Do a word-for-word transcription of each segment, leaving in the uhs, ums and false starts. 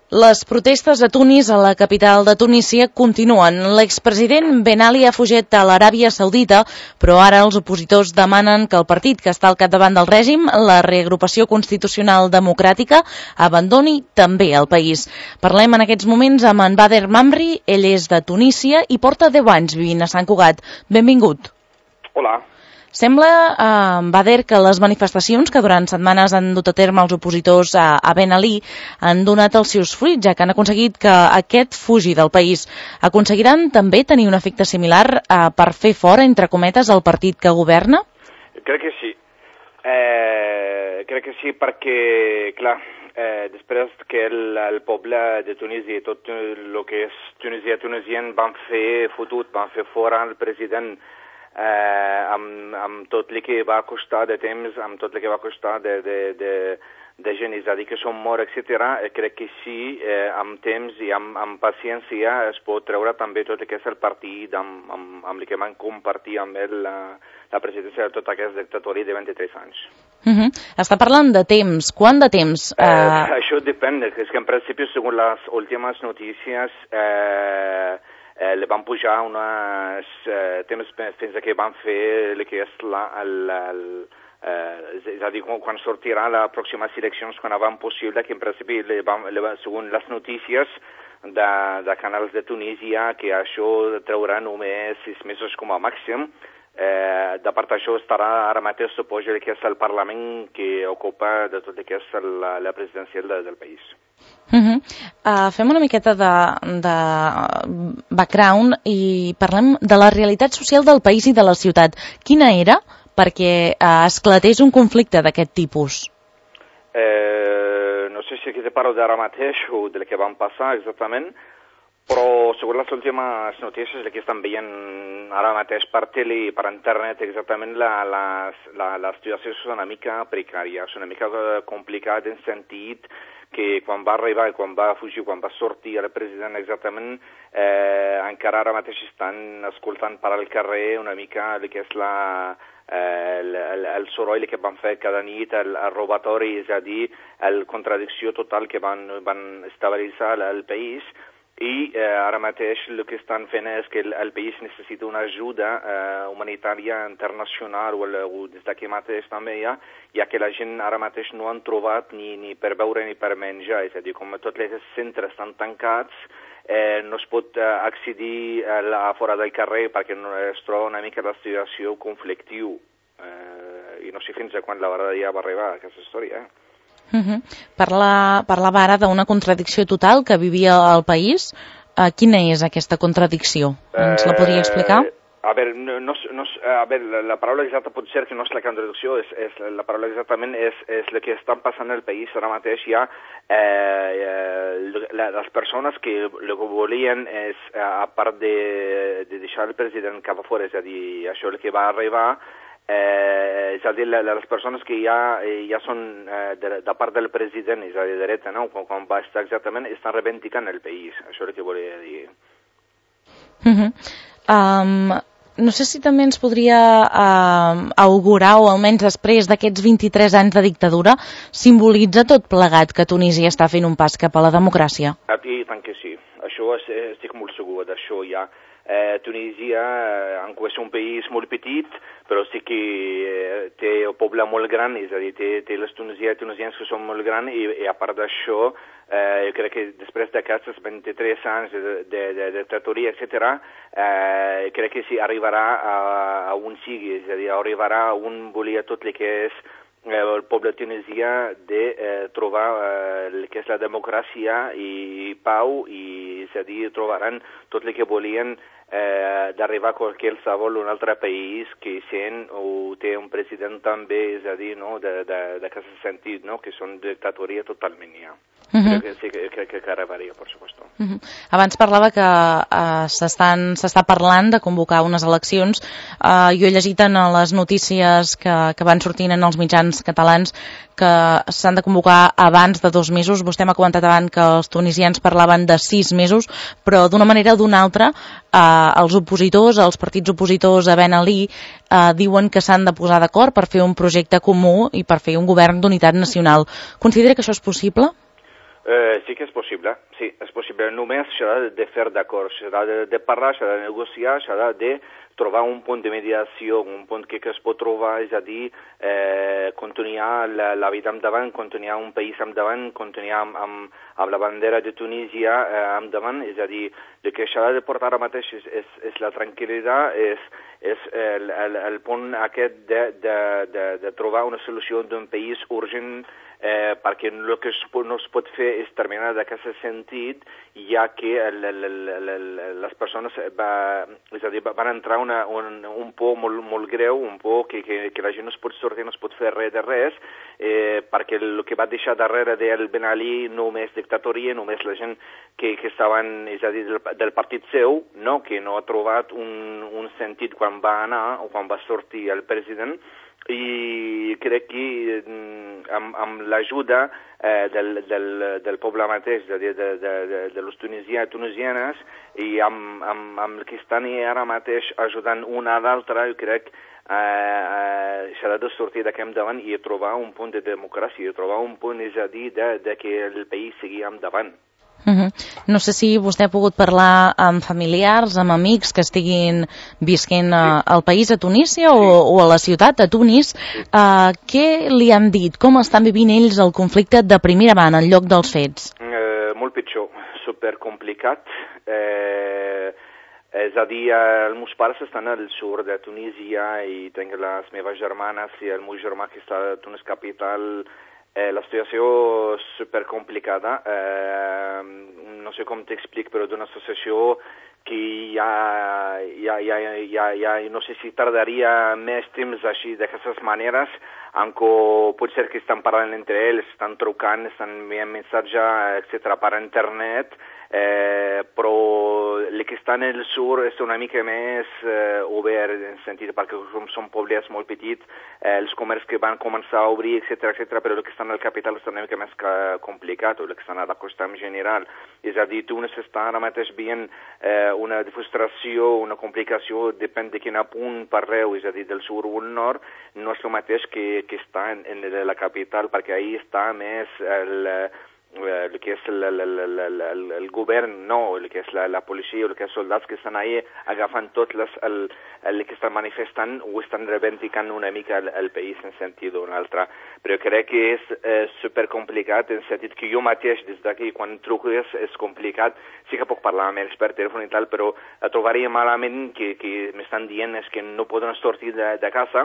Les protestes a Tunis, a la capital de Tunísia, continuen. L'expresident Ben Ali ha fugit a l'Aràbia Saudita, però ara els opositors demanen que el partit que està al capdavant del règim, la Reagrupació Constitucional Democràtica, abandoni també el país. Parlem en aquests moments amb en Bader Mamri, ell és de Tunísia i porta deu anys vivint a Sant Cugat. Benvingut. Hola. Sembla, eh, Bader, que les manifestacions que durant setmanes han dut a terme els opositors a, a Ben Ali han donat els seus fruits, ja que han aconseguit que aquest fugi del país. Aconseguiran també tenir un efecte similar eh, per fer fora, entre cometes, el partit que governa? Crec que sí. Eh, crec que sí perquè, clar, eh, després que el, el poble de Tunísia i tot el que és Tunísia tunisien van fer fotut, van fer fora el president Eh, amb, amb tot el que va costar de temps, amb tot el que va costar de, de, de, de gent, és a dir, que són morts, etcètera. Eh, crec que sí, eh, amb temps i amb, amb paciència es pot treure també tot el que és el partit amb, amb, amb el que van compartir amb ell la, la presidència de tota aquesta dictadura de vint-i-tres anys. Uh -huh. Està parlant de temps. Quant de temps? Eh, uh... Això depèn, és que en principi, segons les últimes notícies, eh, Eh, li van pujar uns eh, temps fins que van fer el que és la, el, el, eh, és a dir, quan sortirà les pròximes eleccions, quan van possible, que en principi, li van, li van, segons les notícies de, de canals de Tunísia, que això traurà només sis mesos com a màxim. Eh, de part d'això estarà ara mateix, suposo, que és el Parlament que ocupa de tot el que és la, la presidencial de, del país. Uh -huh. uh, fem una miqueta de, de background i parlem de la realitat social del país i de la ciutat. Quina era perquè uh, esclatés un conflicte d'aquest tipus? Eh, no sé si aquí te parlo d'ara mateix o del que van passar exactament, però segons les últimes notícies el que estan veient ara mateix per tele i per internet exactament la, la, la, la situació és una mica precària, és una mica complicada en sentit que quan va arribar i quan va fugir, quan va sortir el president exactament, eh, encara ara mateix estan escoltant per al carrer una mica el que és la, eh, el, el, el soroll que van fer cada nit, el, el robatori, és a dir, la contradicció total que van, van estabilitzar el, el país. I eh, ara mateix el que estan fent és que el, el país necessita una ajuda eh, humanitària internacional o, el, o des d'aquí mateix també ja, ja que la gent ara mateix no han trobat ni, ni per beure ni per menjar, és a dir, com tots els centres estan tancats, eh, no es pot eh, accedir a, a fora del carrer perquè no es troba una mica la situació conflictiu eh, i no sé fins a quan la verdad ja va arribar aquesta història, eh? Uh -huh. Parla, parlava ara d'una contradicció total que vivia el país. Uh, quina és aquesta contradicció? Ens la podria explicar? Eh, a veure, no, no, no, a veure, la, la paraula exacta pot ser que no és la contradicció, és, és, la paraula exactament és, és el que està passant al país ara mateix ja. Eh, eh, la, les persones que el que volien és, a part de, de deixar el president cap a fora, és a dir, això el que va arribar, Eh, és a dir, les persones que ja, ja són eh, de, de part del president, és a dir, de dreta, no? quan, quan va estar exactament, estan reivindicant el país, això és el que volia dir. Uh -huh. um, no sé si també ens podria uh, augurar, o almenys després d'aquests vint-i-tres anys de dictadura, simbolitza tot plegat que Tunísia està fent un pas cap a la democràcia? I tant que sí, això és, estic molt segur d'això ja. Eh, Tunísia, en és un país molt petit, però sí que eh, té un poble molt gran, és a dir, té, té les tunisians, tunisians que són molt grans i, i a part d'això, eh, jo crec que després d'aquests vint-i-tres anys de, de, de dictatoria, etcètera, eh, crec que sí, arribarà a, a on sigui, és a dir, arribarà a on volia tot el que és el poble tunisià de eh, trobar eh, el que és la democràcia i pau, i és a dir, trobaran tot el que volien eh, d'arribar a qualsevol un altre país que sent o té un president també, és a dir, no, d'aquest sentit, no, que són dictatoria totalment ja. Uh -huh. Crec que sí, que, que, que arribaria, per supuesto. Uh -huh. Abans parlava que uh, s'està parlant de convocar unes eleccions. Uh, jo he llegit en les notícies que, que van sortint en els mitjans catalans que s'han de convocar abans de dos mesos. Vostè m'ha comentat abans que els tunisians parlaven de sis mesos, però d'una manera o d'una altra uh, els opositors, els partits opositors a Ben Ali uh, diuen que s'han de posar d'acord per fer un projecte comú i per fer un govern d'unitat nacional. Considera que això és possible? Eh, sí que és possible, sí, és possible. Només s'ha de fer d'acord, s'ha de, de parlar, s'ha de negociar, s'ha de trobar un punt de mediació, un punt que, que es pot trobar, és a dir, eh, continuar la, la vida endavant, continuar un país endavant, continuar amb, amb, amb la bandera de Tunísia eh, endavant, és a dir, el que s'ha de portar ara mateix és, és, és la tranquil·litat, és, és el, el, el punt aquest de, de, de, de trobar una solució d'un país urgent, eh, perquè el que es, no es pot fer és terminar d'aquest sentit, ja que el, el, el, el, les persones va, és a dir, van entrar una, un, un por molt, molt greu, un por que, que, que la gent no es pot sortir, no es pot fer res de res, eh, perquè el que va deixar darrere del Ben Ali només dictatoria, només la gent que, que estaven, és a dir, del, del partit seu, no? Que no ha trobat un, un sentit quan va anar o quan va sortir el president, i crec que amb, amb l'ajuda eh, del, del, del poble mateix, de, de, de, de, de les tunisians i tunisianes, i amb, amb, amb el que estan ara mateix ajudant una a l'altra, jo crec eh, eh, s'ha de sortir d'aquest endavant i trobar un punt de democràcia, trobar un punt, és a dir, de, de que el país sigui endavant. Uh-huh. No sé si vostè ha pogut parlar amb familiars, amb amics que estiguin visquent sí. al país, a Tunísia sí. o, o a la ciutat, a Tunis. Sí. Uh, què li han dit? Com estan vivint ells el conflicte de primera mà, en lloc dels fets? Uh, molt pitjor, supercomplicat. Uh, és a dir, els meus pares estan al sud de Tunísia i tinc les meves germanes i el meu germà que està a Tunis capital. Eh, la situació és supercomplicada, eh, no sé com t'explic, però d'una associació que ja, ja, ja, ja, ja, no sé si tardaria més temps així, d'aquestes maneres, aunque pot ser que estan parlant entre ells, estan trucant, estan enviant missatge, etcètera, per internet, eh, però el que està en el sud és una mica més eh, obert, en sentit, perquè com són pobles molt petits, eh, els comerços que van començar a obrir, etcètera, etcètera, però el que està en el capital és una mica més complicat, o el que està a la costa en general. És a dir, Tunis està ara mateix veient eh, una frustració, una complicació, depèn de quin punt parleu, és a dir, del sud o el nord, no és el mateix que, que està en, en la capital, perquè ahí està més el... el que és el, el, el, el, el, el govern, no, el que és la, la policia, el que és soldats que estan ahí agafant tot les, el, el que estan manifestant o estan reivindicant una mica el, el país en sentit o un altre. Però crec que és eh, supercomplicat en sentit que jo mateix des d'aquí quan truco és, és complicat, sí que puc parlar amb ells per telèfon i tal, però trobaria malament que, que m'estan dient és que no poden sortir de, de casa,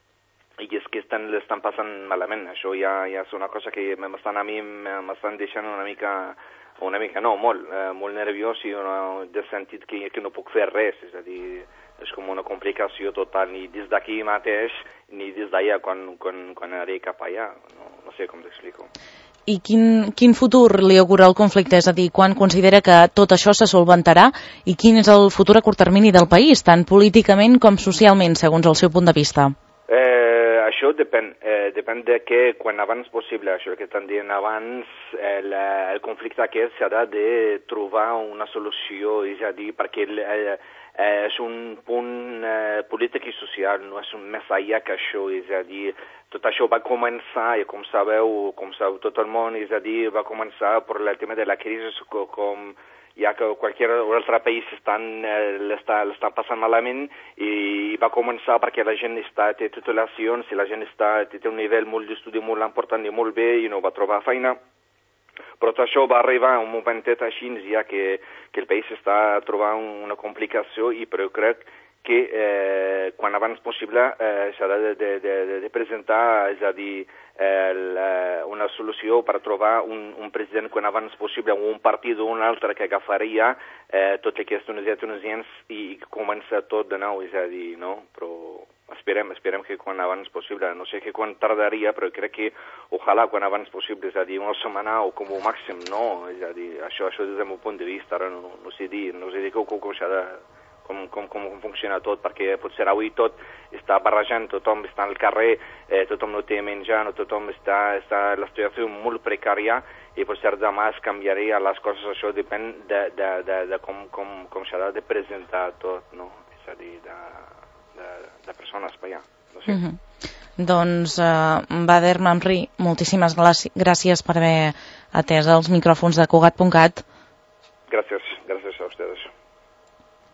i és que estan, l'estan passant malament. Això ja, ja és una cosa que m'estan a mi m'estan deixant una mica, una mica no, molt, eh, molt nerviós i una, de sentit que, que no puc fer res, és a dir, és com una complicació total, ni des d'aquí mateix, ni des d'allà quan, quan, quan aniré cap allà, no, no sé com t'explico. I quin, quin futur li augura el conflicte? És a dir, quan considera que tot això se solventarà i quin és el futur a curt termini del país, tant políticament com socialment, segons el seu punt de vista? Eh, això depèn, eh, depèn de que quan abans possible, això que estan dient abans, el, el conflicte aquest s'ha de trobar una solució, és a dir, perquè el, el, és un punt eh, polític i social, no és un més allà que això, és a dir, tot això va començar, i com sabeu, com sabeu tot el món, és a dir, va començar per el tema de la crisi, com ja que qualsevol altre país estan, eh, l'està, l'està passant malament, i va començar perquè la gent està, té titulacions, i la gent està, té un nivell molt d'estudi molt important i molt bé i no va trobar feina. Però tot això va arribar un momentet així, ja que, que el país està trobant una complicació, i però crec que eh, quan abans possible eh, s'ha de, de, de, de presentar, és a dir, el, eh, una solució per trobar un, un president quan abans possible, o un partit o un altre que agafaria eh, tot el que és tunisians tunisians i comença tot de nou, és a dir, no? Però esperem, esperem que quan abans possible, no sé que quan tardaria, però crec que ojalà quan abans possible, és a dir, una setmana o com a màxim, no? És a dir, això, això des del meu punt de vista, ara no, no sé dir, no sé dir com, com, com s'ha de... Com, com, com funciona tot, perquè potser avui tot està barrejant, tothom està al carrer, eh, tothom no té menjar, no tothom està, està la situació molt precària, i potser demà es canviaria les coses, això depèn de, de, de, de com, com, com s'ha de presentar tot, no? És a dir, de, de, de persones per allà. esto, sí. Uh-huh. Doncs, uh, Bader Mamri, moltíssimes gràcies per haver atès els micròfons de Cugat punt cat. Gracias, gracias a ustedes.